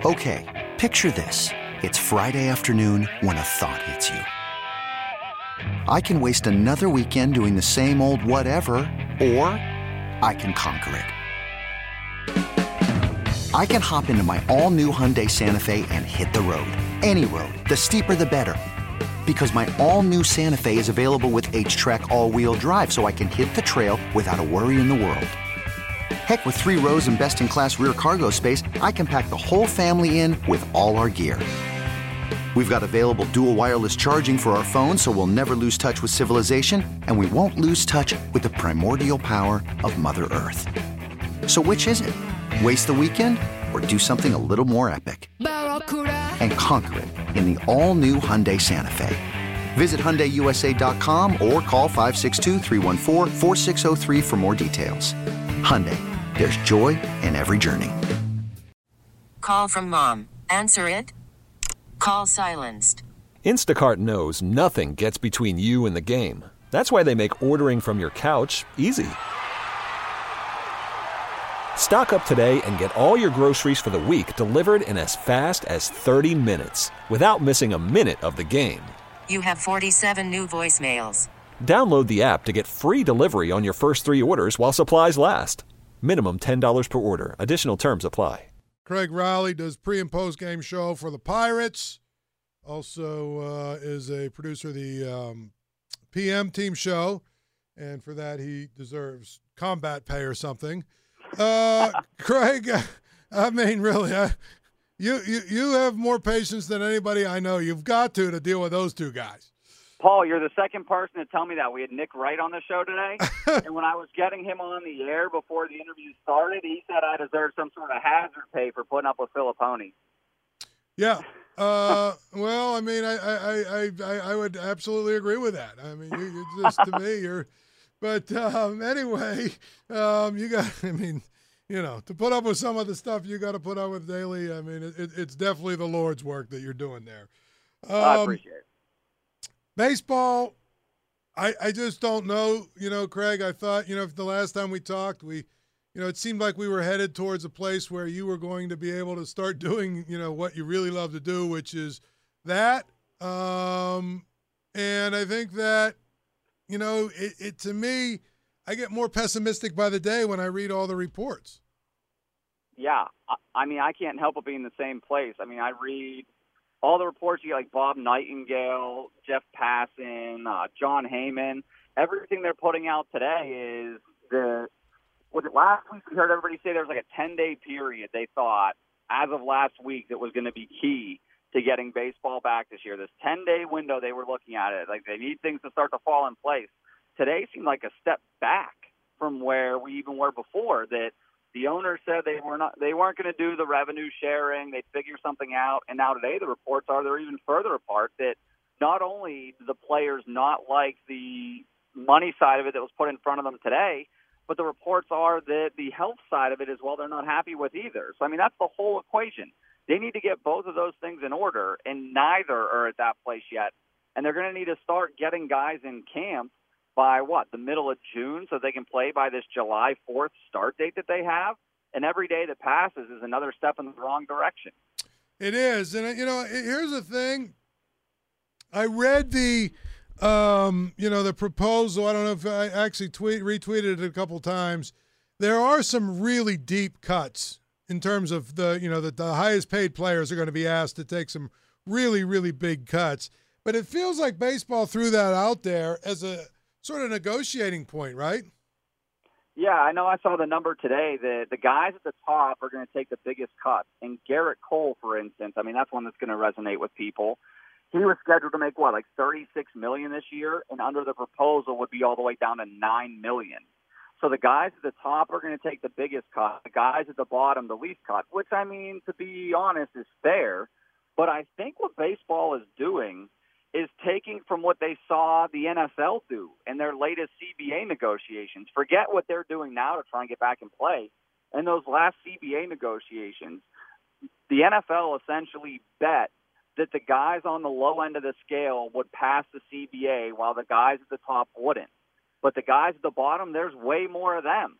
Okay, picture this. It's Friday afternoon when a thought hits you. I can waste another weekend doing the same old whatever, or I can conquer it. I can hop into my all-new Hyundai Santa Fe and hit the road. Any road. The steeper, the better. Because my all-new Santa Fe is available with H-Track all-wheel drive, so I can hit the trail without a worry in the world. Heck, with 3 rows and best-in-class rear cargo space, I can pack the whole family in with all our gear. We've got available dual wireless charging for our phones, so we'll never lose touch with civilization, and we won't lose touch with the primordial power of Mother Earth. So which is it? Waste the weekend or do something a little more epic? And conquer it in the all-new Hyundai Santa Fe. Visit HyundaiUSA.com or call 562-314-4603 for more details. Hyundai, there's joy in every journey. Call from mom. Answer it. Call silenced. Instacart knows nothing gets between you and the game. That's why they make ordering from your couch easy. Stock up today and get all your groceries for the week delivered in as fast as 30 minutes without missing a minute of the game. You have 47 new voicemails. Download the app to get free delivery on your first 3 orders while supplies last. Minimum $10 per order. Additional terms apply. Craig Rowley does pre- and post-game show for the Pirates. Also is a producer of the PM team show. And for that, he deserves combat pay or something. Craig, I mean, really, you have more patience than anybody I know. You've got to deal with those 2 guys. Paul, you're the second person to tell me that. We had Nick Wright on the show today, and when I was getting him on the air before the interview started, he said I deserved some sort of hazard pay for putting up with Filipponi. Yeah. Well, I mean, I would absolutely agree with that. I mean, you just to me, you're. But anyway, you got. I mean, you know, to put up with some of the stuff you got to put up with daily. I mean, it's definitely the Lord's work that you're doing there. I appreciate it. Baseball, I just don't know. You know, Craig, I thought, you know, the last time we talked, it seemed like we were headed towards a place where you were going to be able to start doing, you know, what you really love to do, which is that. And I think that, you know, it to me, I get more pessimistic by the day when I read all the reports. Yeah. I mean, I can't help but be in the same place. I mean, I read all the reports you get, like Bob Nightingale, Jeff Passan, John Heyman. Everything they're putting out today is last week we heard everybody say there was like a 10-day period they thought, as of last week, that was going to be key to getting baseball back this year. This 10-day window they were looking at it. Like, they need things to start to fall in place. Today seemed like a step back from where we even were before, that the owners said they weren't going to do the revenue sharing. They'd figure something out. And now today the reports are they're even further apart, that not only do the players not like the money side of it that was put in front of them today, but the reports are that the health side of it as well they're not happy with either. So, I mean, that's the whole equation. They need to get both of those things in order, and neither are at that place yet. And they're going to need to start getting guys in camp by, the middle of June, so they can play by this July 4th start date that they have. And every day that passes is another step in the wrong direction. It is. And, you know, here's the thing. I read the proposal. I don't know if I actually retweeted it a couple times. There are some really deep cuts in terms of the highest paid players are going to be asked to take some really, really big cuts. But it feels like baseball threw that out there as a sort of negotiating point, right? Yeah, I know I saw the number today that the guys at the top are going to take the biggest cut. And Garrett Cole, for instance, I mean, that's one that's going to resonate with people. He was scheduled to make, like $36 million this year, and under the proposal would be all the way down to $9 million. So the guys at the top are going to take the biggest cut. The guys at the bottom, the least cut, which, I mean, to be honest, is fair. But I think what baseball is doing is taking from what they saw the NFL do in their latest CBA negotiations. Forget what they're doing now to try and get back in play. In those last CBA negotiations, the NFL essentially bet that the guys on the low end of the scale would pass the CBA while the guys at the top wouldn't. But the guys at the bottom, there's way more of them.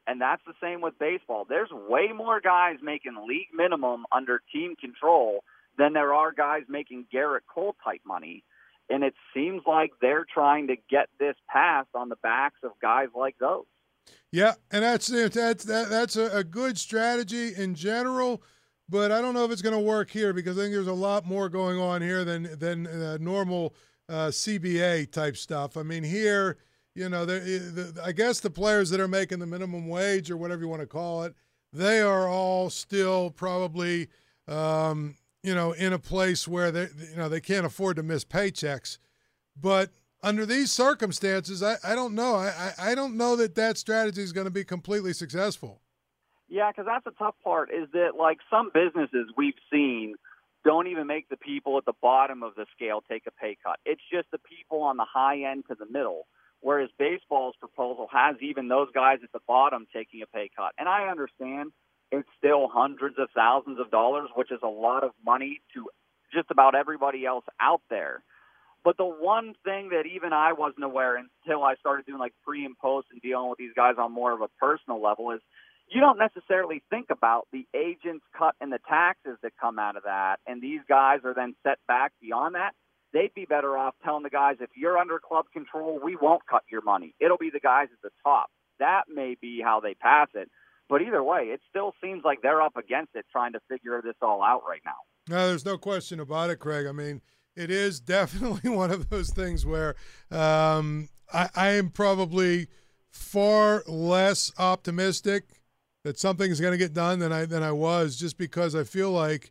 And that's the same with baseball. There's way more guys making league minimum under team control than there are guys making Garrett Cole type money. And it seems like they're trying to get this passed on the backs of guys like those. Yeah, and that's a good strategy in general, but I don't know if it's going to work here because I think there's a lot more going on here than normal CBA type stuff. I mean, here, you know, I guess the players that are making the minimum wage or whatever you want to call it, they are all still probably, you know, in a place where they can't afford to miss paychecks. But under these circumstances, I don't know. I don't know that strategy is going to be completely successful. Yeah, because that's the tough part is that, like, some businesses we've seen don't even make the people at the bottom of the scale take a pay cut. It's just the people on the high end to the middle, whereas baseball's proposal has even those guys at the bottom taking a pay cut. And I understand it's still hundreds of thousands of dollars, which is a lot of money to just about everybody else out there. But the one thing that even I wasn't aware until I started doing like pre and post and dealing with these guys on more of a personal level is you don't necessarily think about the agent's cut and the taxes that come out of that. And these guys are then set back beyond that. They'd be better off telling the guys, if you're under club control, we won't cut your money. It'll be the guys at the top. That may be how they pass it. But either way, it still seems like they're up against it trying to figure this all out right now. No, there's no question about it, Craig. I mean, it is definitely one of those things where I am probably far less optimistic that something's going to get done than I was, just because I feel like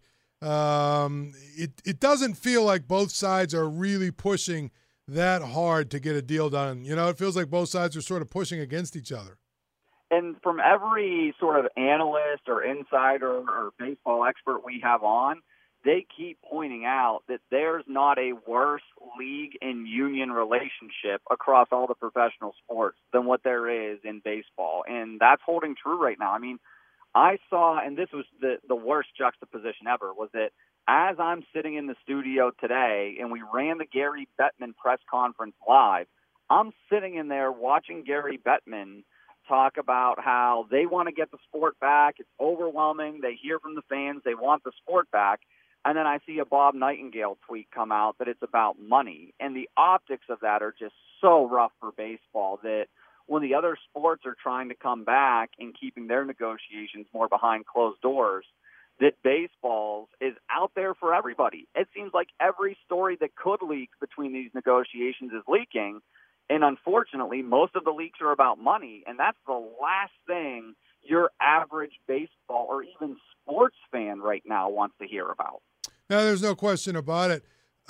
it doesn't feel like both sides are really pushing that hard to get a deal done. You know, it feels like both sides are sort of pushing against each other. And from every sort of analyst or insider or baseball expert we have on, they keep pointing out that there's not a worse league and union relationship across all the professional sports than what there is in baseball. And that's holding true right now. I mean, I saw, and this was the worst juxtaposition ever, was that as I'm sitting in the studio today and we ran the Gary Bettman press conference live, I'm sitting in there watching Gary Bettman talk about how they want to get the sport back. It's overwhelming. They hear from the fans. They want the sport back. And then I see a Bob Nightingale tweet come out that it's about money. And the optics of that are just so rough for baseball that when the other sports are trying to come back and keeping their negotiations more behind closed doors, that baseball is out there for everybody. It seems like every story that could leak between these negotiations is leaking. And unfortunately, most of the leaks are about money. And that's the last thing your average baseball or even sports fan right now wants to hear about. No, there's no question about it.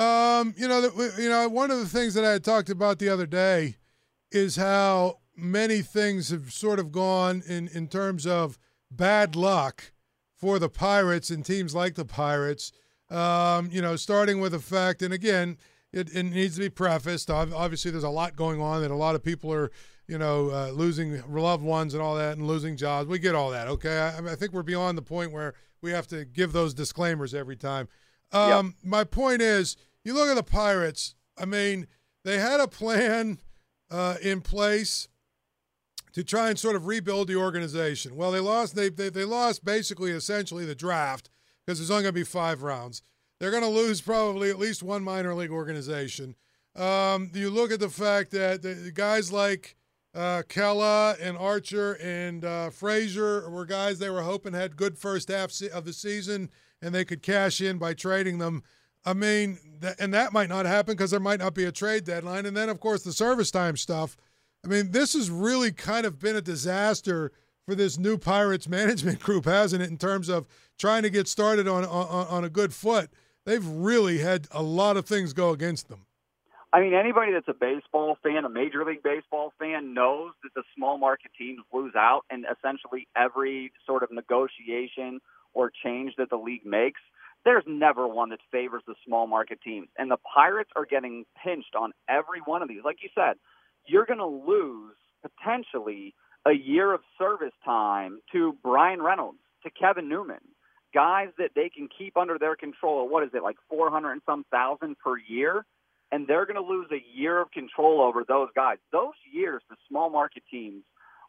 One of the things that I had talked about the other day is how many things have sort of gone in terms of bad luck for the Pirates and teams like the Pirates. Starting with the fact, and again, it needs to be prefaced. Obviously, there's a lot going on that a lot of people are, losing loved ones and all that and losing jobs. We get all that, okay? I think we're beyond the point where we have to give those disclaimers every time. Yep. My point is, you look at the Pirates, I mean, they had a plan in place to try and sort of rebuild the organization. Well, they lost basically essentially the draft because there's only going to be 5 rounds. They're going to lose probably at least one minor league organization. You look at the fact that the guys like Kella and Archer and Frazier were guys they were hoping had good first half of the season and they could cash in by trading them. I mean, and that might not happen because there might not be a trade deadline. And then, of course, the service time stuff. I mean, this has really kind of been a disaster for this new Pirates management group, hasn't it, in terms of trying to get started on a good foot. They've really had a lot of things go against them. I mean, anybody that's a baseball fan, a Major League Baseball fan, knows that the small market teams lose out in essentially every sort of negotiation or change that the league makes. There's never one that favors the small market teams. And the Pirates are getting pinched on every one of these. Like you said, you're going to lose potentially a year of service time to Brian Reynolds, to Kevin Newman, guys that they can keep under their control. What is it, like 400 and some thousand per year? And they're going to lose a year of control over those guys. Those years, the small market teams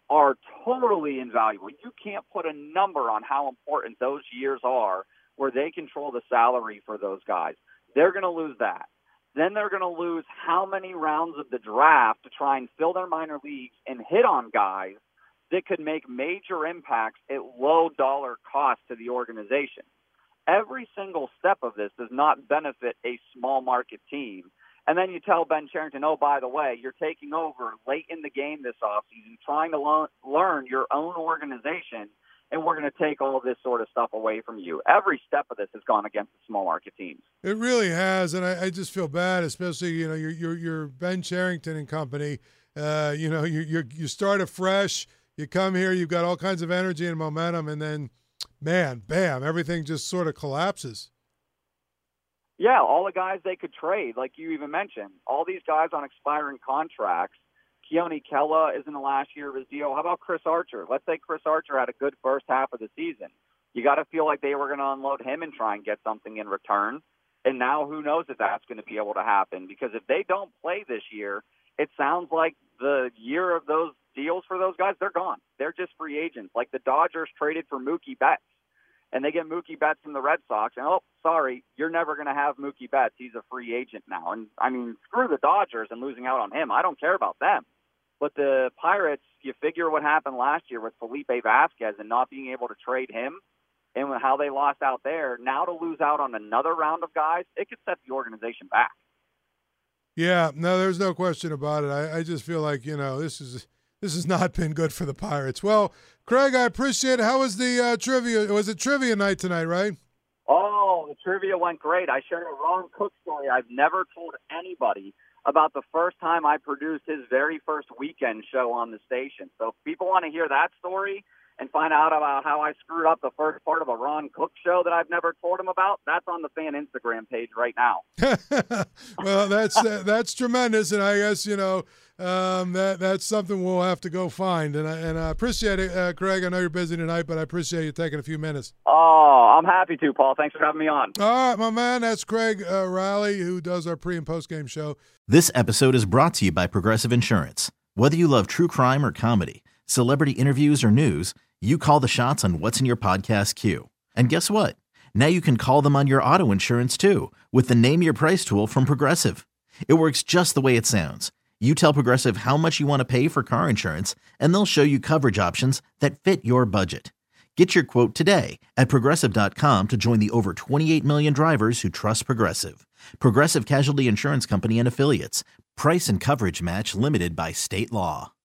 are totally invaluable. You can't put a number on how important those years are where they control the salary for those guys. They're going to lose that. Then they're going to lose how many rounds of the draft to try and fill their minor leagues and hit on guys that could make major impacts at low dollar cost to the organization. Every single step of this does not benefit a small market team. And then you tell Ben Cherington, oh, by the way, you're taking over late in the game this offseason, trying to learn your own organization, and we're going to take all this sort of stuff away from you. Every step of this has gone against the small market teams. It really has, and I just feel bad, especially you're Ben Cherington and company. You start afresh, you come here, you've got all kinds of energy and momentum, and then, man, bam, everything just sort of collapses. Yeah, all the guys they could trade, like you even mentioned, all these guys on expiring contracts. Keone Kela is in the last year of his deal. How about Chris Archer? Let's say Chris Archer had a good first half of the season. You got to feel like they were going to unload him and try and get something in return. And now who knows if that's going to be able to happen, because if they don't play this year, it sounds like the year of those deals for those guys, they're gone. They're just free agents. Like the Dodgers traded for Mookie Betts. And they get Mookie Betts from the Red Sox, and, oh, sorry, you're never going to have Mookie Betts. He's a free agent now. And, I mean, screw the Dodgers and losing out on him. I don't care about them. But the Pirates, you figure what happened last year with Felipe Vasquez and not being able to trade him and how they lost out there. Now to lose out on another round of guys, it could set the organization back. Yeah, no, there's no question about it. I just feel like, this has not been good for the Pirates. Well, Craig, I appreciate it. How was the trivia? Was it trivia night tonight, right? Oh, the trivia went great. I shared a Ron Cook story I've never told anybody about the first time I produced his very first weekend show on the station. So if people want to hear that story and find out about how I screwed up the first part of a Ron Cook show that I've never told him about, that's on the fan Instagram page right now. Well, that's tremendous, and I guess that's something we'll have to go find. And I appreciate it, Craig. I know you're busy tonight, but I appreciate you taking a few minutes. Oh, I'm happy to, Paul. Thanks for having me on. All right, my man. That's Craig Rowley, who does our pre and post game show. This episode is brought to you by Progressive Insurance. Whether you love true crime or comedy, celebrity interviews or news, you call the shots on what's in your podcast queue. And guess what? Now you can call them on your auto insurance too with the Name Your Price tool from Progressive. It works just the way it sounds. You tell Progressive how much you want to pay for car insurance, and they'll show you coverage options that fit your budget. Get your quote today at Progressive.com to join the over 28 million drivers who trust Progressive. Progressive Casualty Insurance Company and Affiliates. Price and coverage match limited by state law.